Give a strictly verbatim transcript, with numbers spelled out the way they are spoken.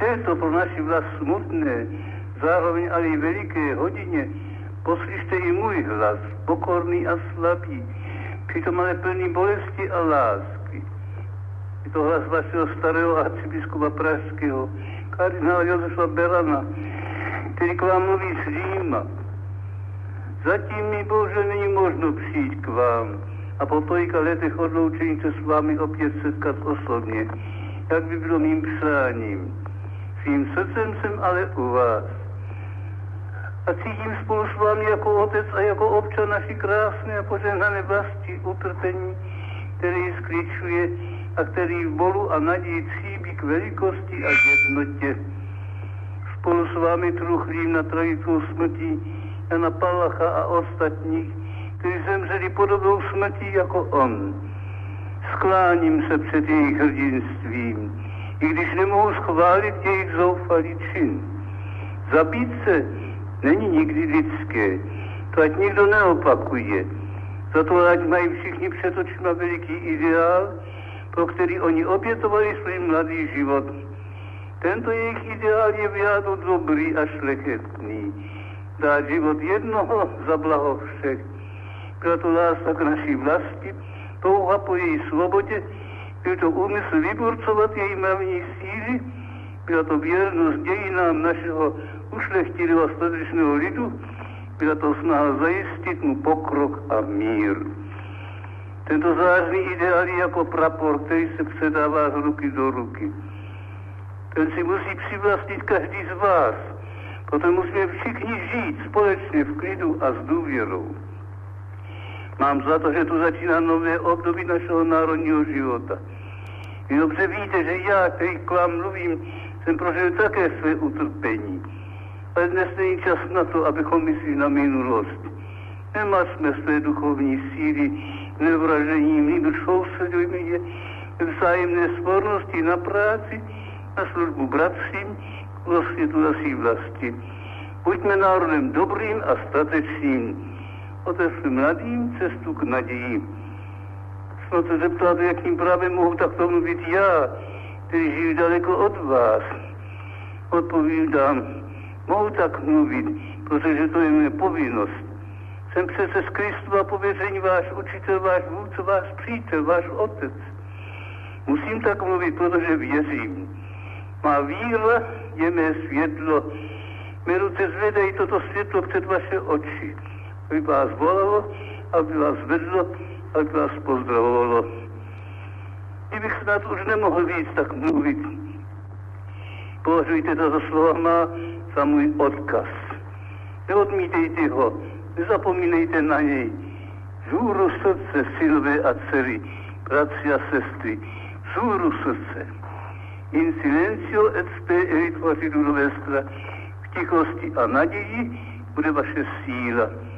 této pro naši vlast smutné, zároveň ale i veliké hodině, poslyšte i můj hlas, pokorný a slabý, přitom ale plný bolesti a lásky. Je to hlas vašeho starého arcibiskupa pražského, kardinála Josefa Berana, který k vám mluví z Říma. Zatím mi, Bože, není možno přijít k vám a po tolika letech odloučení se s vámi opět setkat osobně, jak by bylo mým přáním. Svým srdcem jsem ale u vás. A cítím spolu s vámi jako otec a jako občan naší krásné a požehnané vlasti utrpení, který skličuje a který v bolu a naději tříbí k velikosti a jednotě. Spolu s vámi truchlím na tragickou smrtí Jana Palacha a ostatních, kteří zemřeli podobnou smrtí jako on. Skláním se před jejich hrdinstvím, i když nemohu schválit jejich zoufalý čin. Zabít se není nikdy lidské, to ať nikdo neopakuje. Za to ať mají všichni před očima veliký ideál, pro který oni obětovali svůj mladý život. Tento jejich ideál je v jádru dobrý a šlechetný. Dát život jednoho za blaho všech. Byla to láska k naší vlasti, touha po její svobodě, byl to úmysl vyburcovat její mravní síly, byla to věrnost dějinám našeho ušlechtilého statečného lidu, byla to snaha zajistit mu pokrok a mír. Tento zářný ideál je jako prapor, který se předává z ruky do ruky. Ten si musí přivlastnit každý z vás, potom musíme všichni žít společně v klidu a s důvěrou. Mám za to, že tu začíná nové období našeho národního života. Vy dobře víte, že já, který k vám mluvím, jsem prožil také své utrpení. Ale dnes není čas na to, abychom mysleli na minulost. Nemařme své duchovní síly nevražením, nýbrž soustředujme je ve vzájemné svornosti na práci, na službu bratřím, k rozsvětu naší vlasti. Buďme národem dobrým a statečným. Otevřme mladým cestu k naději. Snad se zeptáte, jakým právem mohu takto mluvit já, který žiju daleko od vás. Odpovídám, mohu tak mluvit, protože to je moje povinnost. Jsem přece z Kristova pověření váš učitel, váš vůdce, váš přítel, váš otec. Musím tak mluvit, protože věřím. Má víra je mé světlo. Mé ruce zvedají toto světlo před vaše oči. Aby vás volalo, aby vás vedlo, aby vás pozdravovalo. Kdybych snad už nemohl víc tak mluvit. Považujte to za slova má za můj odkaz. Neodmítejte ho, nezapomínejte na něj. Vzhůru srdce, synové a dcery, bratři a sestry, vzhůru srdce. In silencio et spe erit fortitudo vestra, v tichosti a naději bude vaše síla.